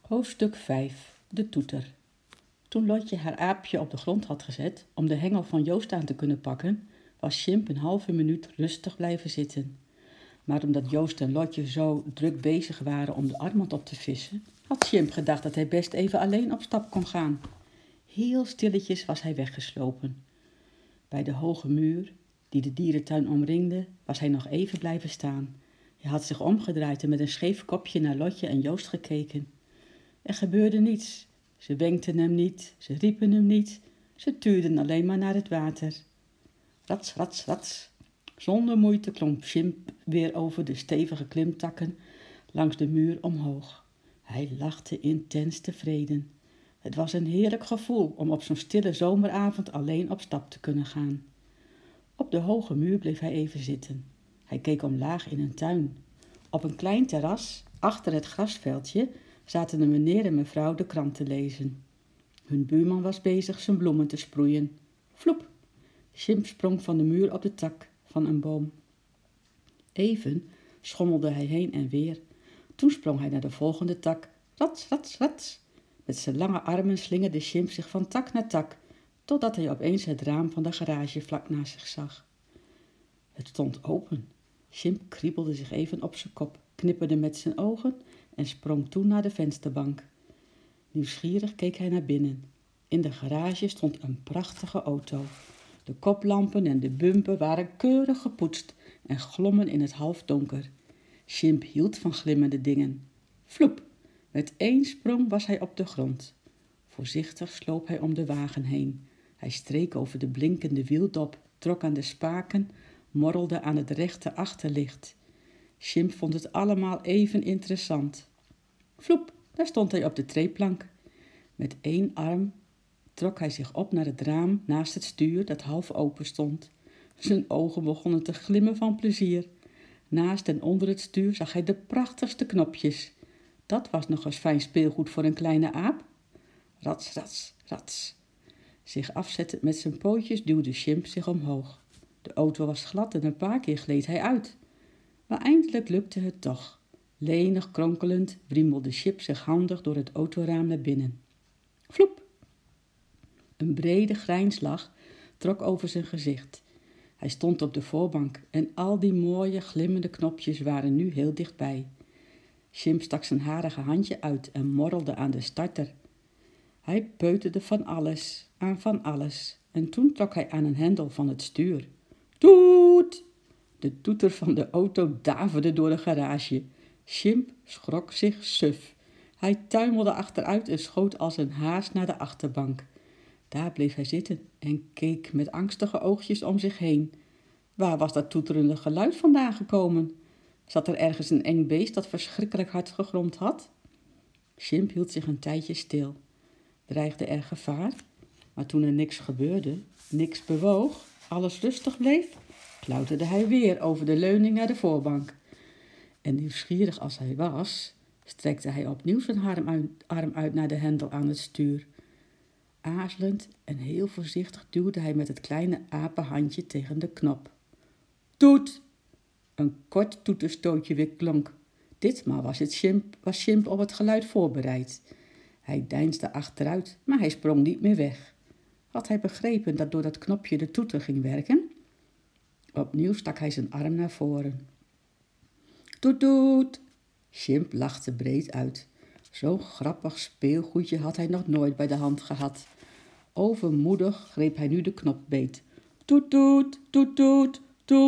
Hoofdstuk 5. De toeter. Toen Lotje haar aapje op de grond had gezet om de hengel van Joost aan te kunnen pakken, was Sjimp een halve minuut rustig blijven zitten. Maar omdat Joost en Lotje zo druk bezig waren om de armand op te vissen, had Sjimp gedacht dat hij best even alleen op stap kon gaan. Heel stilletjes was hij weggeslopen. Bij de hoge muur, die de dierentuin omringde, was hij nog even blijven staan. Hij had zich omgedraaid en met een scheef kopje naar Lotje en Joost gekeken. Er gebeurde niets. Ze wenkten hem niet, ze riepen hem niet, ze tuurden alleen maar naar het water. Rats, rats, rats. Zonder moeite klom Sjimp weer over de stevige klimtakken langs de muur omhoog. Hij lachte intens tevreden. Het was een heerlijk gevoel om op zo'n stille zomeravond alleen op stap te kunnen gaan. Op de hoge muur bleef hij even zitten. Hij keek omlaag in een tuin. Op een klein terras, achter het grasveldje, zaten een meneer en mevrouw de krant te lezen. Hun buurman was bezig zijn bloemen te sproeien. Vloep! Sjimp sprong van de muur op de tak van een boom. Even schommelde hij heen en weer. Toen sprong hij naar de volgende tak. Rats, rats, rats! Met zijn lange armen slingerde Sjimp zich van tak naar tak, totdat hij opeens het raam van de garage vlak naast zich zag. Het stond open. Sjimp kriebelde zich even op zijn kop, knipperde met zijn ogen en sprong toen naar de vensterbank. Nieuwsgierig keek hij naar binnen. In de garage stond een prachtige auto. De koplampen en de bumper waren keurig gepoetst en glommen in het halfdonker. Sjimp hield van glimmende dingen. Vloep! Met één sprong was hij op de grond. Voorzichtig sloop hij om de wagen heen. Hij streek over de blinkende wieldop, trok aan de spaken, morrelde aan het rechte achterlicht. Sjimp vond het allemaal even interessant. Vloep, daar stond hij op de treeplank. Met één arm trok hij zich op naar het raam naast het stuur dat half open stond. Zijn ogen begonnen te glimmen van plezier. Naast en onder het stuur zag hij de prachtigste knopjes. Dat was nog eens fijn speelgoed voor een kleine aap. Rats, rats, rats. Zich afzettend met zijn pootjes duwde Sjimp zich omhoog. De auto was glad en een paar keer gleed hij uit. Maar eindelijk lukte het toch. Lenig kronkelend wriemelde Sjimp zich handig door het autoraam naar binnen. Vloep! Een brede grijnslach trok over zijn gezicht. Hij stond op de voorbank en al die mooie glimmende knopjes waren nu heel dichtbij. Sjimp stak zijn harige handje uit en morrelde aan de starter. Hij peuterde van alles aan van alles en toen trok hij aan een hendel van het stuur. Toet! De toeter van de auto daverde door de garage. Sjimp schrok zich suf. Hij tuimelde achteruit en schoot als een haas naar de achterbank. Daar bleef hij zitten en keek met angstige oogjes om zich heen. Waar was dat toeterende geluid vandaan gekomen? Zat er ergens een eng beest dat verschrikkelijk hard gegromd had? Sjimp hield zich een tijdje stil. Dreigde er gevaar? Maar toen er niks gebeurde, niks bewoog, alles rustig bleef, klauterde hij weer over de leuning naar de voorbank. En nieuwsgierig als hij was, strekte hij opnieuw zijn arm uit naar de hendel aan het stuur. Aarzelend en heel voorzichtig duwde hij met het kleine apenhandje tegen de knop. Toet! Een kort toeterstootje weer klonk. Ditmaal was Sjimp op het geluid voorbereid. Hij deinsde achteruit, maar hij sprong niet meer weg. Had hij begrepen dat door dat knopje de toeter ging werken? Opnieuw stak hij zijn arm naar voren. Toet, toet! Sjimp lachte breed uit. Zo'n grappig speelgoedje had hij nog nooit bij de hand gehad. Overmoedig greep hij nu de knop beet. Toet, toet, toet, toet,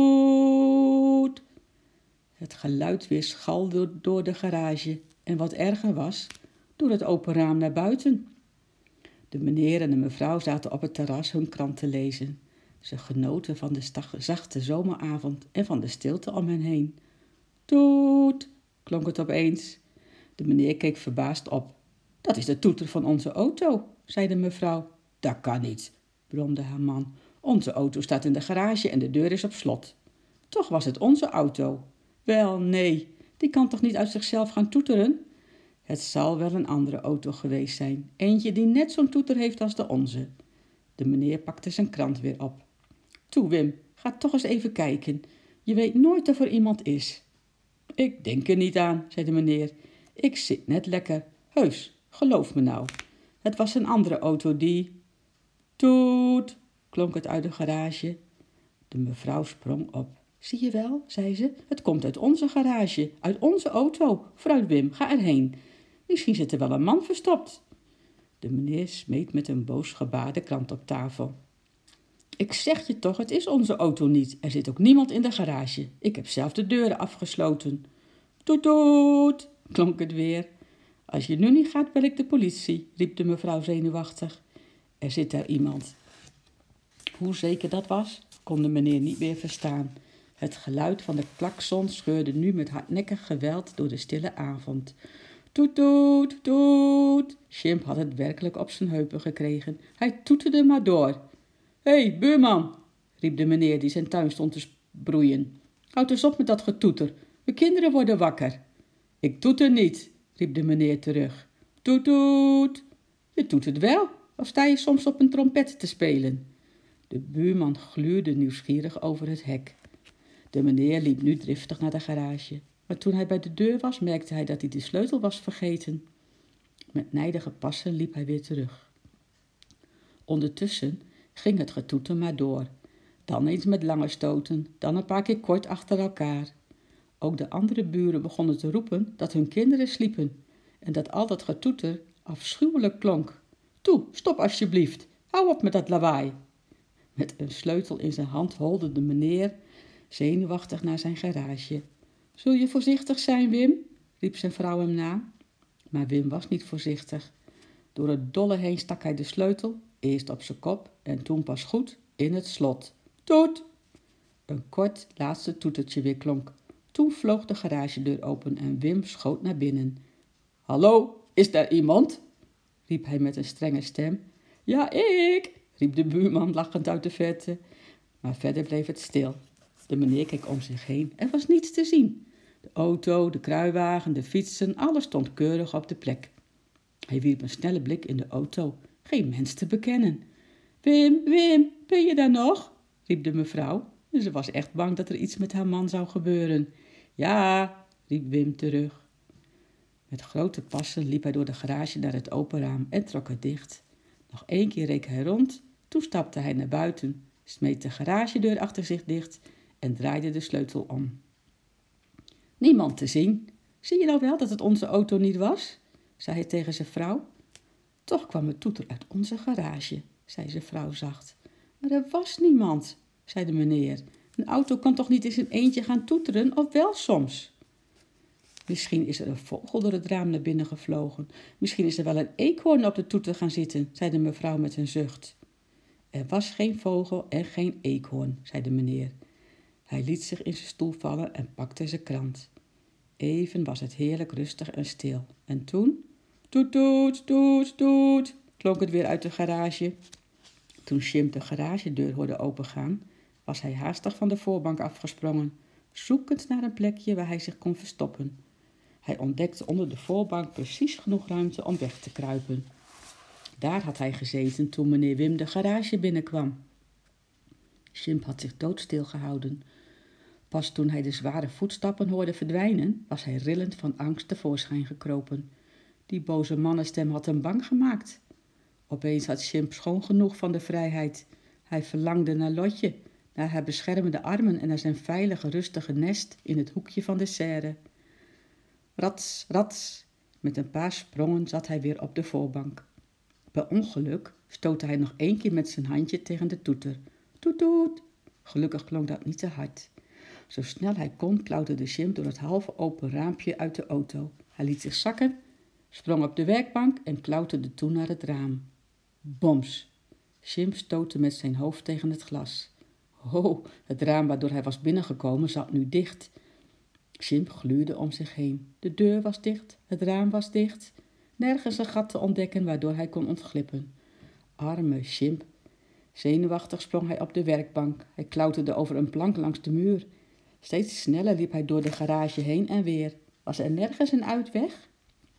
toet! Het geluid weerschalde door de garage en wat erger was, door het open raam naar buiten. De meneer en de mevrouw zaten op het terras hun krant te lezen. Ze genoten van de zachte zomeravond en van de stilte om hen heen. Toet, klonk het opeens. De meneer keek verbaasd op. Dat is de toeter van onze auto, zei de mevrouw. Dat kan niet, bromde haar man. Onze auto staat in de garage en de deur is op slot. Toch was het onze auto. Wel, nee, die kan toch niet uit zichzelf gaan toeteren? Het zal wel een andere auto geweest zijn. Eentje die net zo'n toeter heeft als de onze. De meneer pakte zijn krant weer op. Toe, Wim, ga toch eens even kijken. Je weet nooit of er iemand is. Ik denk er niet aan, zei de meneer. Ik zit net lekker. Heus, geloof me nou. Het was een andere auto die... Toet, klonk het uit de garage. De mevrouw sprong op. Zie je wel, zei ze, het komt uit onze garage, uit onze auto. Vrouw Wim, ga erheen. Misschien zit er wel een man verstopt. De meneer smeet met een boos gebaar de krant op tafel. Ik zeg je toch, het is onze auto niet. Er zit ook niemand in de garage. Ik heb zelf de deuren afgesloten. Toet, toet, klonk het weer. Als je nu niet gaat, bel ik de politie, riep de mevrouw zenuwachtig. Er zit daar iemand. Hoe zeker dat was, kon de meneer niet meer verstaan. Het geluid van de klakson scheurde nu met hardnekkig geweld door de stille avond. Toet, toet, toet. Chimp had het werkelijk op zijn heupen gekregen. Hij toeterde maar door. Hé, buurman, riep de meneer die zijn tuin stond te broeien. Houd eens op met dat getoeter. De kinderen worden wakker. Ik toeter niet, riep de meneer terug. Toet, toet. Je toetert wel, of sta je soms op een trompet te spelen? De buurman gluurde nieuwsgierig over het hek. De meneer liep nu driftig naar de garage. Maar toen hij bij de deur was, merkte hij dat hij de sleutel was vergeten. Met nijdige passen liep hij weer terug. Ondertussen ging het getoeter maar door. Dan eens met lange stoten, dan een paar keer kort achter elkaar. Ook de andere buren begonnen te roepen dat hun kinderen sliepen en dat al dat getoeter afschuwelijk klonk. Toe, stop alsjeblieft, hou op met dat lawaai. Met een sleutel in zijn hand holde de meneer zenuwachtig naar zijn garage. Zul je voorzichtig zijn, Wim? Riep zijn vrouw hem na. Maar Wim was niet voorzichtig. Door het dolle heen stak hij de sleutel, eerst op zijn kop en toen pas goed in het slot. Toet! Een kort laatste toetertje weer klonk. Toen vloog de garagedeur open en Wim schoot naar binnen. Hallo, is daar iemand? Riep hij met een strenge stem. Ja, ik, riep de buurman lachend uit de verte. Maar verder bleef het stil. De meneer keek om zich heen. Er was niets te zien. De auto, de kruiwagen, de fietsen, alles stond keurig op de plek. Hij wierp een snelle blik in de auto. Geen mens te bekennen. Wim, Wim, ben je daar nog? Riep de mevrouw. Ze was echt bang dat er iets met haar man zou gebeuren. Ja, riep Wim terug. Met grote passen liep hij door de garage naar het open raam en trok het dicht. Nog 1 keer reek hij rond, toen stapte hij naar buiten, smeet de garagedeur achter zich dicht en draaide de sleutel om. Niemand te zien. Zie je nou wel dat het onze auto niet was? Zei hij tegen zijn vrouw. Toch kwam het toeter uit onze garage, zei zijn vrouw zacht. Maar er was niemand, zei de meneer. Een auto kan toch niet in zijn eentje gaan toeteren, of wel soms? Misschien is er een vogel door het raam naar binnen gevlogen. Misschien is er wel een eekhoorn op de toeter gaan zitten, zei de mevrouw met een zucht. Er was geen vogel en geen eekhoorn, zei de meneer. Hij liet zich in zijn stoel vallen en pakte zijn krant. Even was het heerlijk rustig en stil. En toen... Toet, toet, toet, toet, klonk het weer uit de garage. Toen Chimp de garagedeur hoorde opengaan, was hij haastig van de voorbank afgesprongen, zoekend naar een plekje waar hij zich kon verstoppen. Hij ontdekte onder de voorbank precies genoeg ruimte om weg te kruipen. Daar had hij gezeten toen meneer Wim de garage binnenkwam. Chimp had zich doodstil gehouden. Pas toen hij de zware voetstappen hoorde verdwijnen, was hij rillend van angst tevoorschijn gekropen. Die boze mannenstem had hem bang gemaakt. Opeens had Chimp schoon genoeg van de vrijheid. Hij verlangde naar Lotje, naar haar beschermende armen en naar zijn veilige, rustige nest in het hoekje van de serre. Rats, rats, met een paar sprongen zat hij weer op de voorbank. Bij ongeluk stootte hij nog 1 keer met zijn handje tegen de toeter. Toet, toet. Gelukkig klonk dat niet te hard. Zo snel hij kon klauterde Chimp door het halve open raampje uit de auto. Hij liet zich zakken, sprong op de werkbank en klauterde toen naar het raam. Boms! Chimp stootte met zijn hoofd tegen het glas. Oh, het raam waardoor hij was binnengekomen zat nu dicht. Chimp gluurde om zich heen. De deur was dicht, het raam was dicht. Nergens een gat te ontdekken waardoor hij kon ontglippen. Arme Chimp. Zenuwachtig sprong hij op de werkbank. Hij klauterde over een plank langs de muur. Steeds sneller liep hij door de garage heen en weer. Was er nergens een uitweg?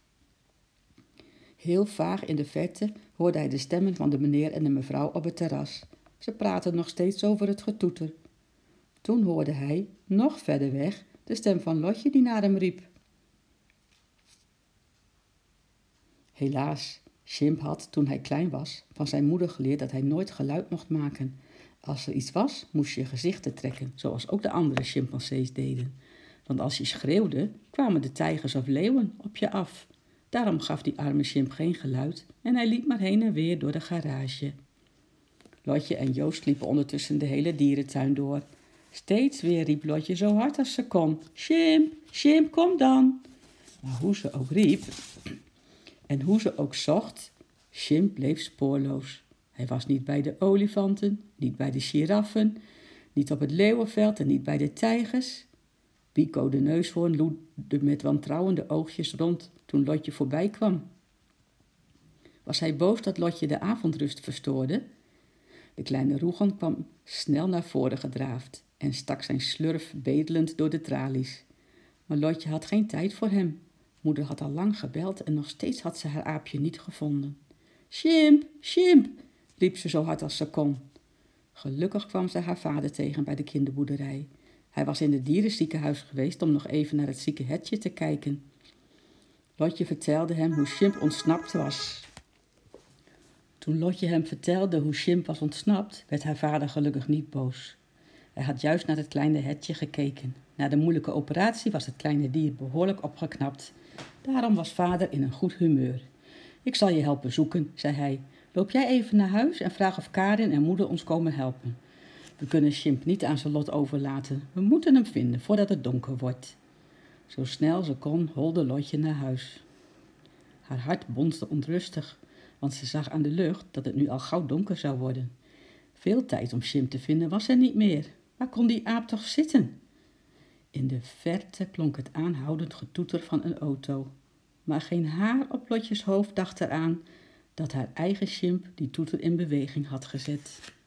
Heel vaag in de verte hoorde hij de stemmen van de meneer en de mevrouw op het terras. Ze praten nog steeds over het getoeter. Toen hoorde hij, nog verder weg, de stem van Lotje die naar hem riep. Helaas, Chimp had, toen hij klein was, van zijn moeder geleerd dat hij nooit geluid mocht maken. Als er iets was, moest je gezichten trekken, zoals ook de andere chimpansees deden. Want als je schreeuwde, kwamen de tijgers of leeuwen op je af. Daarom gaf die arme Chimp geen geluid en hij liep maar heen en weer door de garage. Lotje en Joost liepen ondertussen de hele dierentuin door. Steeds weer riep Lotje zo hard als ze kon: Chimp, Chimp, kom dan! Maar hoe ze ook riep en hoe ze ook zocht, Chimp bleef spoorloos. Hij was niet bij de olifanten, niet bij de giraffen, niet op het leeuwenveld en niet bij de tijgers. Pico de neushoorn loerde met wantrouwende oogjes rond toen Lotje voorbij kwam. Was hij boos dat Lotje de avondrust verstoorde? De kleine Roegon kwam snel naar voren gedraafd en stak zijn slurf bedelend door de tralies. Maar Lotje had geen tijd voor hem. Moeder had al lang gebeld en nog steeds had ze haar aapje niet gevonden. Chimp, Chimp, riep ze zo hard als ze kon. Gelukkig kwam ze haar vader tegen bij de kinderboerderij. Hij was in het dierenziekenhuis geweest om nog even naar het zieke Hetje te kijken. Lotje vertelde hem hoe Chimp ontsnapt was. Toen Lotje hem vertelde hoe Chimp was ontsnapt, werd haar vader gelukkig niet boos. Hij had juist naar het kleine Hetje gekeken. Na de moeilijke operatie was het kleine dier behoorlijk opgeknapt. Daarom was vader in een goed humeur. Ik zal je helpen zoeken, zei hij. Loop jij even naar huis en vraag of Karin en moeder ons komen helpen. We kunnen Chimp niet aan zijn lot overlaten. We moeten hem vinden voordat het donker wordt. Zo snel ze kon, holde Lotje naar huis. Haar hart bonsde onrustig, want ze zag aan de lucht dat het nu al gauw donker zou worden. Veel tijd om Chimp te vinden was er niet meer. Waar kon die aap toch zitten? In de verte klonk het aanhoudend getoeter van een auto. Maar geen haar op Lotjes hoofd dacht eraan dat haar eigen Chimp die toeter in beweging had gezet.